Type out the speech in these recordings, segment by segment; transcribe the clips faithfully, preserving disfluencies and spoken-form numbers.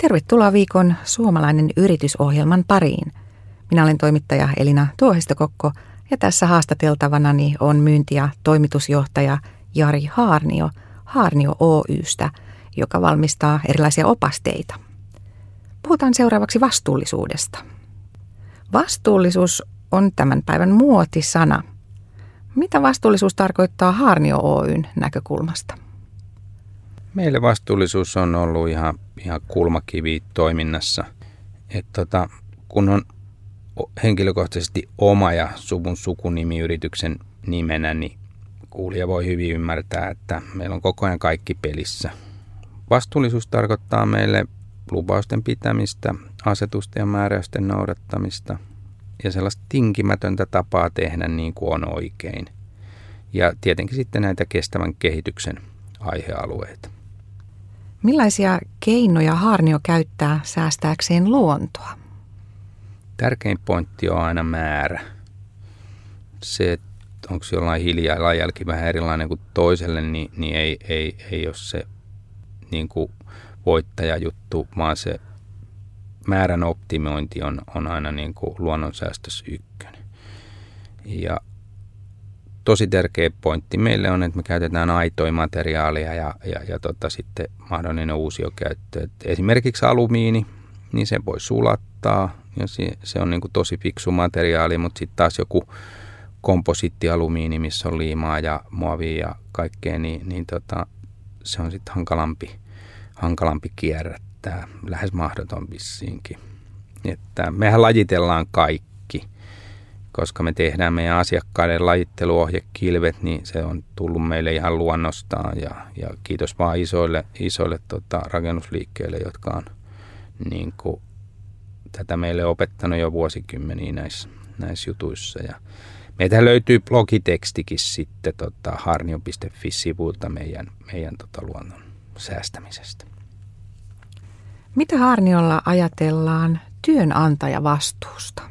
Tervetuloa viikon Suomalainen yritysohjelman pariin. Minä olen toimittaja Elina Tuohistokokko ja tässä haastateltavanani on myynti- ja toimitusjohtaja Jari Haarnio Haarnio Oy:stä, joka valmistaa erilaisia opasteita. Puhutaan seuraavaksi vastuullisuudesta. Vastuullisuus on tämän päivän muotisana. Mitä vastuullisuus tarkoittaa Haarnio Oyn näkökulmasta? Meille vastuullisuus on ollut ihan, ihan kulmakivi toiminnassa. Et tota, kun on henkilökohtaisesti oma ja suvun sukunimi yrityksen nimenä, niin kuulija voi hyvin ymmärtää, että meillä on koko ajan kaikki pelissä. Vastuullisuus tarkoittaa meille lupausten pitämistä, asetusten ja määräysten noudattamista ja sellaista tinkimätöntä tapaa tehdä niin kuin on oikein. Ja tietenkin sitten näitä kestävän kehityksen aihealueita. Millaisia keinoja Haarnio käyttää säästääkseen luontoa? Tärkein pointti on aina määrä. Se, että onko jollain hiilijalanjälki vähän erilainen kuin toiselle, niin, niin ei, ei, ei ole se niin kuin voittajajuttu, vaan se määrän optimointi on, on aina niin kuin luonnonsäästössä ykkönen. Ja tosi tärkeä pointti meille on, että me käytetään aitoja materiaalia ja, ja, ja tota, sitten mahdollinen uusiokäyttö. Et esimerkiksi alumiini, niin se voi sulattaa ja se, se on niin kuin tosi fiksu materiaali, mutta sitten taas joku komposiittialumiini, missä on liimaa ja muovia ja kaikkea, niin, niin tota, se on sitten hankalampi, hankalampi kierrättää, lähes mahdoton vissiinkin. Että mehän lajitellaan kaikki. Koska me tehdään meidän asiakkaiden lajitteluohjekilvet, niin se on tullut meille ihan luonnostaan. Ja, ja kiitos vaan isoille, isoille tota, rakennusliikkeille, jotka on niin kuin, tätä meille opettanut jo vuosikymmeniä näissä, näissä jutuissa. Ja meitä löytyy blogitekstikin sitten tota, haarnio piste fi-sivuilta meidän, meidän tota, luonnon säästämisestä. Mitä Haarniolla ajatellaan työnantajavastuusta?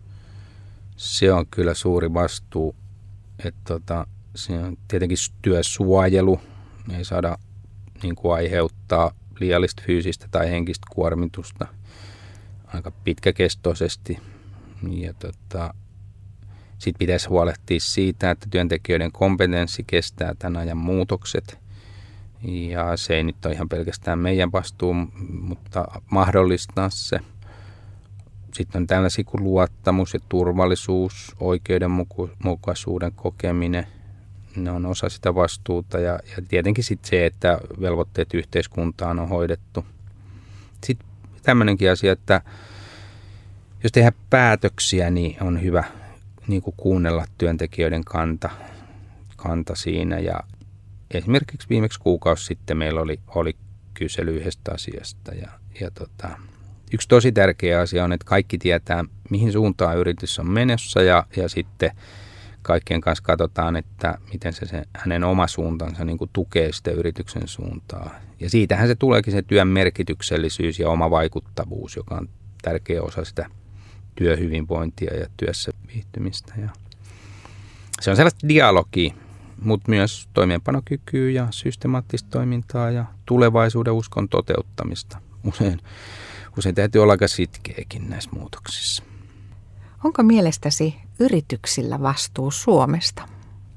Se on kyllä suuri vastuu, että tota, se on tietenkin työsuojelu, ei saada niin kuin aiheuttaa liiallista fyysistä tai henkistä kuormitusta aika pitkäkestoisesti. Ja tota, sitten pitäisi huolehtia siitä, että työntekijöiden kompetenssi kestää tämän ajan muutokset. Ja se ei nyt ole ihan pelkästään meidän vastuu, mutta mahdollistaa se. Sitten on tällaisia kuin luottamus ja turvallisuus, oikeudenmukaisuuden kokeminen. Ne on osa sitä vastuuta ja, ja tietenkin sitten se, että velvoitteet yhteiskuntaan on hoidettu. Sitten tämmöinenkin asia, että jos tehdään päätöksiä, niin on hyvä niin kuin kuunnella työntekijöiden kanta, kanta siinä. Ja esimerkiksi viimeksi kuukausi sitten meillä oli, oli kysely yhdestä asiasta ja, ja tota... Yksi tosi tärkeä asia on, että kaikki tietää, mihin suuntaan yritys on menossa ja, ja sitten kaikkien kanssa katsotaan, että miten se, se hänen oma suuntansa niin kuin tukee sitä yrityksen suuntaa. Ja siitähän se tuleekin se työn merkityksellisyys ja oma vaikuttavuus, joka on tärkeä osa sitä työhyvinvointia ja työssä viihtymistä. Ja se on sellaista dialogia, mutta myös toimeenpanokykyä ja systemaattista toimintaa ja tulevaisuuden uskon toteuttamista usein. Usein täytyy olla aika sitkeäkin näissä muutoksissa. Onko mielestäsi yrityksillä vastuu Suomesta?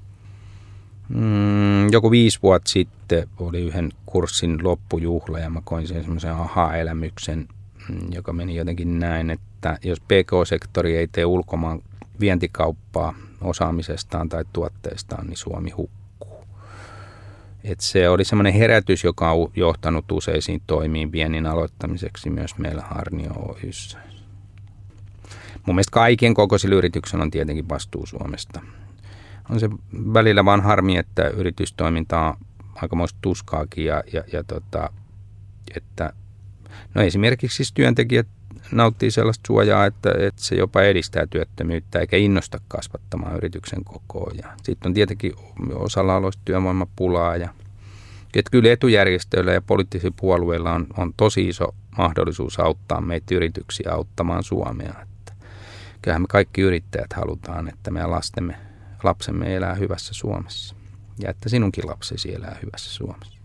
Mm, joku viisi vuotta sitten oli yhden kurssin loppujuhla ja mä koin sen semmoisen aha-elämyksen, joka meni jotenkin näin, että jos P K-sektori ei tee ulkomaan vientikauppaa osaamisestaan tai tuotteistaan, niin Suomi hukkuu. Et se oli semmoinen herätys, joka on johtanut useisiin toimiin viennin aloittamiseksi myös meillä Haarnio Oy:ssä. Mun mielestä kaiken kokoisilla yrityksillä on tietenkin vastuu Suomesta. On se välillä vaan harmi, että yritystoiminta on aikamoista tuskaakin ja, ja, ja tota, että no esimerkiksi siis työntekijät nauttii sellaista suojaa, että, että se jopa edistää työttömyyttä eikä innosta kasvattamaan yrityksen kokoa. Sitten on tietenkin osalla aloista työvoimapulaa. Ja, että kyllä etujärjestöillä ja poliittisilla puolueilla on, on tosi iso mahdollisuus auttaa meitä yrityksiä auttamaan Suomea. Että kyllähän me kaikki yrittäjät halutaan, että meidän lastemme, lapsemme elää hyvässä Suomessa ja että sinunkin lapsesi elää hyvässä Suomessa.